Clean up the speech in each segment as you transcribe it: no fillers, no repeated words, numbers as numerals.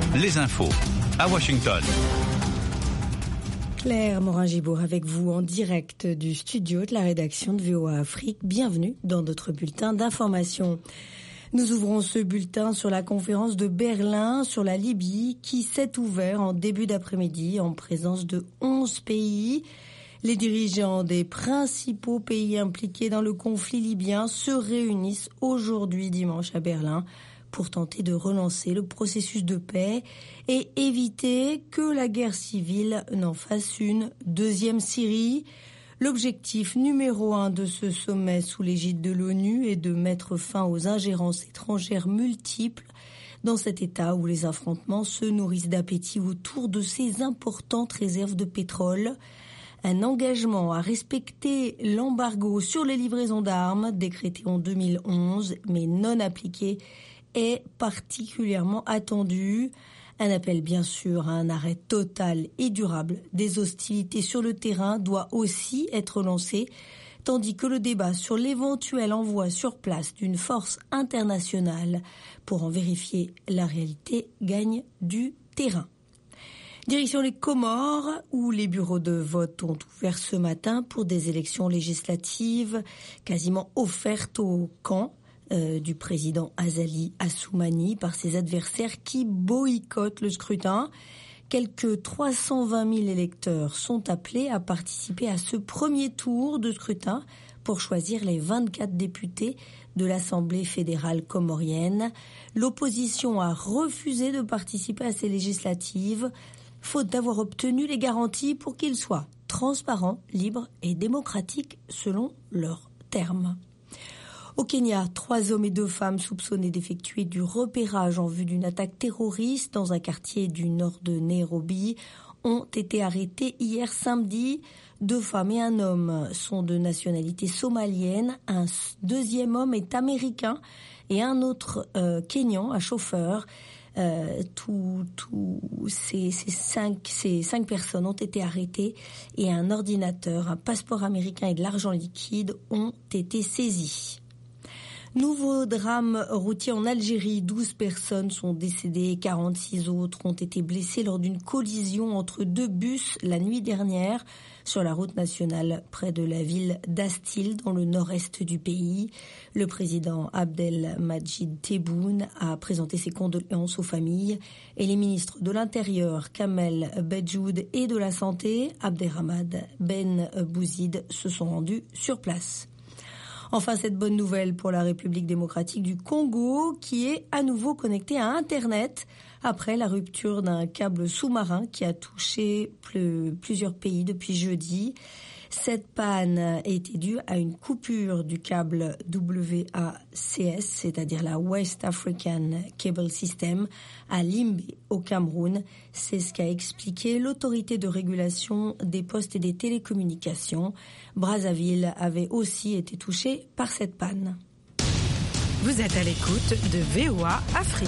les infos à Washington. Claire Morin-Gibour avec vous en direct du studio de la rédaction de VOA Afrique. Bienvenue dans notre bulletin d'information. Nous ouvrons ce bulletin sur la conférence de Berlin sur la Libye qui s'est ouverte en début d'après-midi en présence de 11 pays. Les dirigeants des principaux pays impliqués dans le conflit libyen se réunissent aujourd'hui dimanche à Berlin pour tenter de relancer le processus de paix et éviter que la guerre civile n'en fasse une deuxième Syrie. L'objectif numéro 1 de ce sommet sous l'égide de l'ONU est de mettre fin aux ingérences étrangères multiples dans cet État où les affrontements se nourrissent d'appétit autour de ces importantes réserves de pétrole. Un engagement à respecter l'embargo sur les livraisons d'armes décrété en 2011 mais non appliqué est particulièrement attendu. Un appel bien sûr à un arrêt total et durable des hostilités sur le terrain doit aussi être lancé, tandis que le débat sur l'éventuel envoi sur place d'une force internationale pour en vérifier la réalité gagne du terrain. Direction les Comores, où les bureaux de vote ont ouvert ce matin pour des élections législatives quasiment offertes au camp du président Azali Assoumani par ses adversaires qui boycottent le scrutin. Quelques 320 000 électeurs sont appelés à participer à ce premier tour de scrutin pour choisir les 24 députés de l'Assemblée fédérale comorienne. L'opposition a refusé de participer à ces législatives, faute d'avoir obtenu les garanties pour qu'ils soient transparents, libres et démocratiques selon leurs termes. Au Kenya, 3 hommes et 2 femmes soupçonnés d'effectuer du repérage en vue d'une attaque terroriste dans un quartier du nord de Nairobi ont été arrêtés hier samedi. 2 femmes et un homme sont de nationalité somalienne, un deuxième homme est américain et un autre Kenyan, un chauffeur. Ces 5 personnes ont été arrêtées et un ordinateur, un passeport américain et de l'argent liquide ont été saisis. Nouveau drame routier en Algérie, 12 personnes sont décédées, 46 autres ont été blessées lors d'une collision entre 2 bus la nuit dernière sur la route nationale près de la ville d'Astil dans le nord-est du pays. Le président Abdelmadjid Tebboune a présenté ses condoléances aux familles et les ministres de l'Intérieur Kamel Bedjoud et de la Santé Abderrahmane Ben Bouzid se sont rendus sur place. Enfin, cette bonne nouvelle pour la République démocratique du Congo qui est à nouveau connectée à Internet après la rupture d'un câble sous-marin qui a touché plusieurs pays depuis jeudi. Cette panne était due à une coupure du câble WACS, c'est-à-dire la West African Cable System, à Limbe, au Cameroun. C'est ce qu'a expliqué l'autorité de régulation des postes et des télécommunications. Brazzaville avait aussi été touchée par cette panne. Vous êtes à l'écoute de VOA Afrique.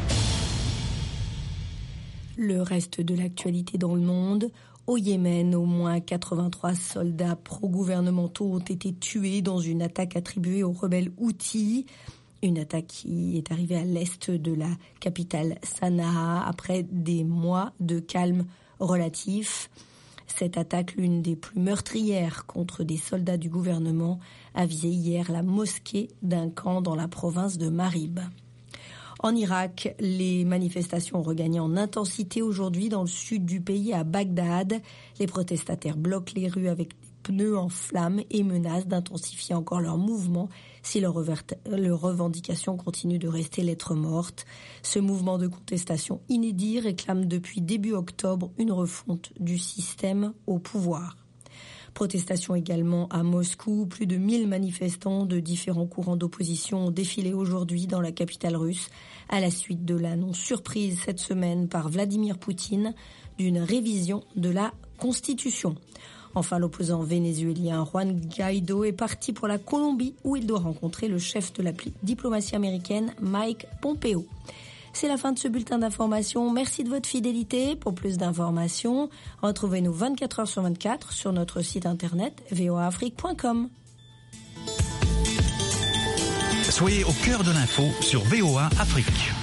Le reste de l'actualité dans le monde. Au Yémen, au moins 83 soldats pro-gouvernementaux ont été tués dans une attaque attribuée aux rebelles Houthis. Une attaque qui est arrivée à l'est de la capitale Sanaa après des mois de calme relatif. Cette attaque, l'une des plus meurtrières contre des soldats du gouvernement, a visé hier la mosquée d'un camp dans la province de Marib. En Irak, les manifestations ont regagné en intensité aujourd'hui dans le sud du pays, à Bagdad. Les protestataires bloquent les rues avec des pneus en flammes et menacent d'intensifier encore leur mouvement si leurs revendications continuent de rester lettre morte. Ce mouvement de contestation inédit réclame depuis début octobre une refonte du système au pouvoir. Protestation également à Moscou. Plus de 1000 manifestants de différents courants d'opposition ont défilé aujourd'hui dans la capitale russe à la suite de l'annonce surprise cette semaine par Vladimir Poutine d'une révision de la Constitution. Enfin, l'opposant vénézuélien Juan Guaido est parti pour la Colombie où il doit rencontrer le chef de la diplomatie américaine Mike Pompeo. C'est la fin de ce bulletin d'information. Merci de votre fidélité. Pour plus d'informations, retrouvez-nous 24 heures sur 24 sur notre site internet voaafrique.com. Soyez au cœur de l'info sur VOA Afrique.